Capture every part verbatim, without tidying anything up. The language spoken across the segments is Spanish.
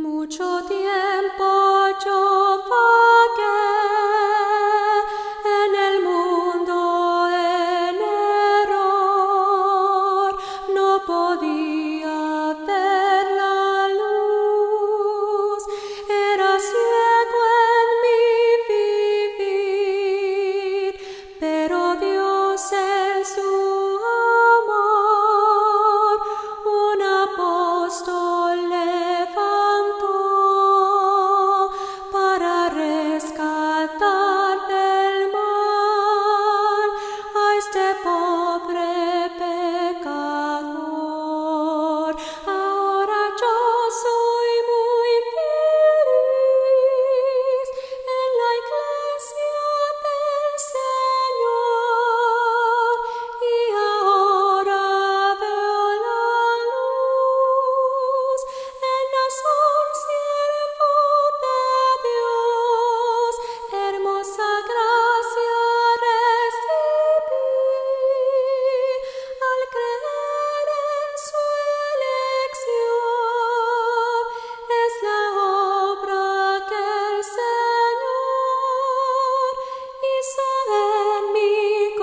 Mucho tiempo yo vagué en el mundo en error, no podía ver la luz, era ciego en mi vivir, pero Dios en su amor un apóstol levantó para rescatar del mal a este pobre pecador. Ahora yo soy muy feliz en la iglesia del Señor, y ahora veo la luz en la un siervo de Dios. Hermosa gracia recibí al creer en su elección. Es la obra que el Señor hizo en mi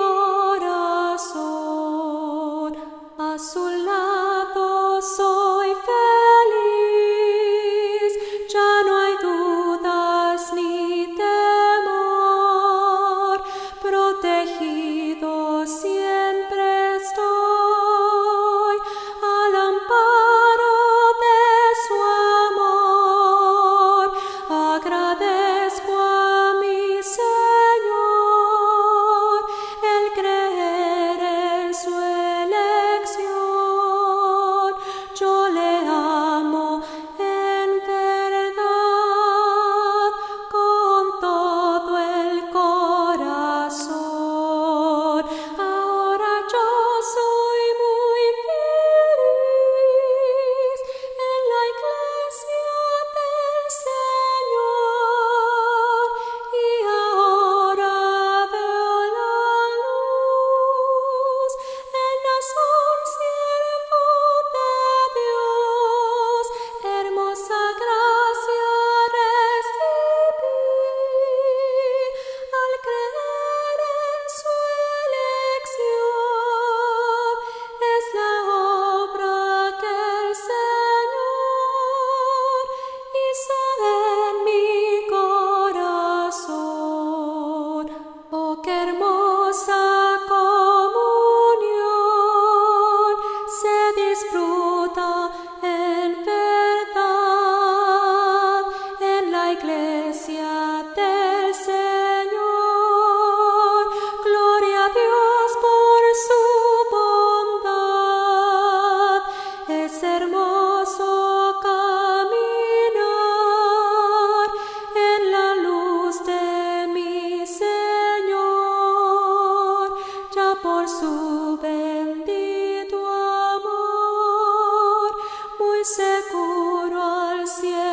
corazón. A su lado soy feliz, ya no hay dudas ni temor, protegido siempre estoy al amparo de su amor. Agradezco a mi Señor el creer en su elección. Yo le amo en verdad con todo el corazón. Ahora yo soy muy feliz en la iglesia del Señor, y ahora veo la luz en la un siervo de Dios. Hermosa gracia recibí al creer en su elección. Es la obra que el Señor hizo en mi corazón. Oh, qué hermosa comunión se disfruta en verdad en la iglesia del Señor. Gloria a Dios por su bondad. Es hermoso caminar en la luz de mi Señor, ya por su bendito amor, muy seguro al cielo